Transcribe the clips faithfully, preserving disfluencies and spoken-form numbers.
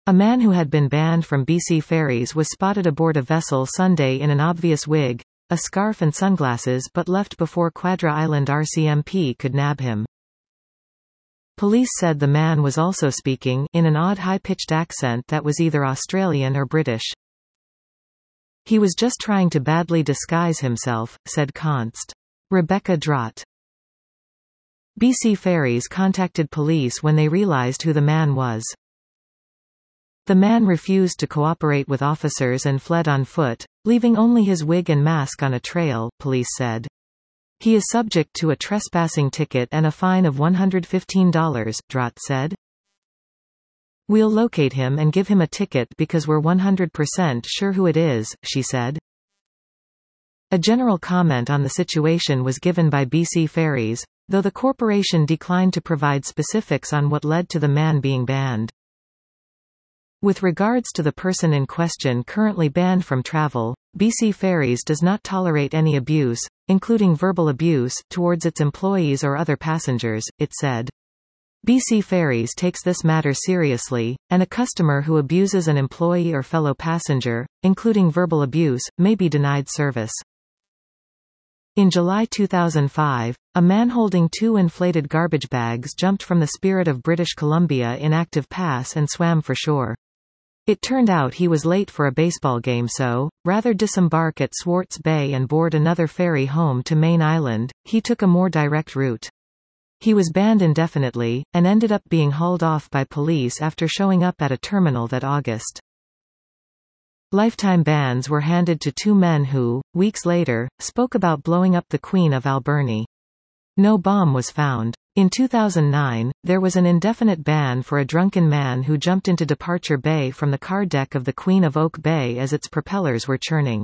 A man who had been banned from B C ferries was spotted aboard a vessel Sunday in an obvious wig, a scarf and sunglasses but left before Quadra Island R C M P could nab him. Police said the man was also speaking in an odd high-pitched accent that was either Australian or British. He was just trying to badly disguise himself, said Const. Rebecca Drott. B C Ferries contacted police when they realized who the man was. The man refused to cooperate with officers and fled on foot, leaving only his wig and mask on a trail, police said. He is subject to a trespassing ticket and a fine of one hundred fifteen dollars, Drott said. We'll locate him and give him a ticket because we're one hundred percent sure who it is, she said. A general comment on the situation was given by B C Ferries, though the corporation declined to provide specifics on what led to the man being banned. With regards to the person in question currently banned from travel, B C Ferries does not tolerate any abuse, including verbal abuse, towards its employees or other passengers, it said. B C Ferries takes this matter seriously, and a customer who abuses an employee or fellow passenger, including verbal abuse, may be denied service. In July two thousand five, a man holding two inflated garbage bags jumped from the Spirit of British Columbia inactive pass and swam for shore. It turned out he was late for a baseball game so, rather disembark at Swartz Bay and board another ferry home to Main Island, he took a more direct route. He was banned indefinitely, and ended up being hauled off by police after showing up at a terminal that August. Lifetime bans were handed to two men who, weeks later, spoke about blowing up the Queen of Alberni. No bomb was found. In two thousand nine, there was an indefinite ban for a drunken man who jumped into Departure Bay from the car deck of the Queen of Oak Bay as its propellers were churning.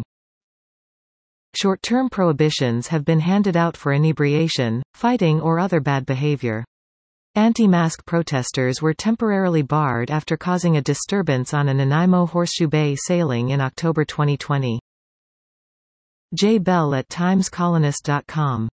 Short-term prohibitions have been handed out for inebriation, fighting or other bad behavior. Anti-mask protesters were temporarily barred after causing a disturbance on a Nanaimo Horseshoe Bay sailing in October twenty twenty. J. Bell at times colonist dot com